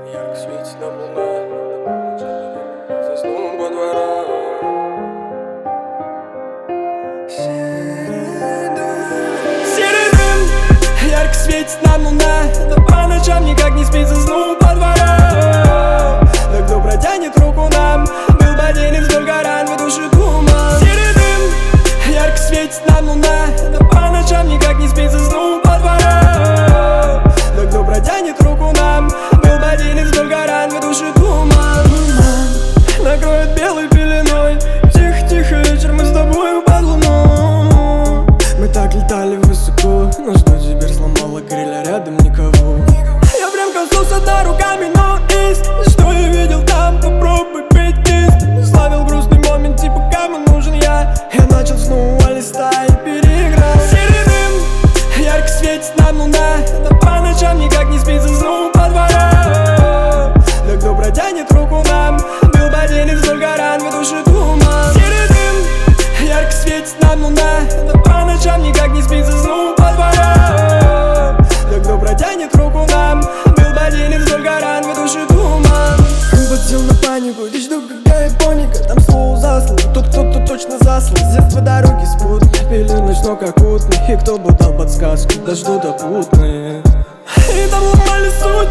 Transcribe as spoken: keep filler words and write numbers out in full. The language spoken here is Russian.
Ярко светит нам луна, заснул по дворам. Серый дым, ярко светит нам луна, да по ночам никак не спит, заснул по дворам. Да кто протянет руку нам, был бодейный вдоль горан, в душе туман. Серый дым, ярко светит нам луна, да по ночам никак не спит, заснул по дворам. Да кто протянет руку нам, был бодейный вдоль горан, в душе туман. Накроет белой пеленой, тихо-тихо вечер, мы с тобою под луну. Мы так летали высоко, но что теперь сломало крылья, рядом никого. Я прям коснулся дна руками, но есть что я видел там, попробуй пить кисть. Славил грустный момент, типа кому нужен я. Я начал снова листать и переиграл. Серый дым, ярко светит нам луна, да по ночам никак не спит, заснул по дворам. Да кто протянет руку нам, был бодейный вдоль горан, в душе туман. Серый дым, ярко светит нам луна, да по ночам никак не спит, заснул по дворам. Да кто протянет руку нам, был бодейный вдоль горан, в душе туман. Подсел на панику, и жду, когда я поника. Там слово заслал, тут кто-то точно заслал. С детства дороги спутные, пили ночь, но как утный. И кто бы дал подсказку, дожду допутные. И там ломали суть,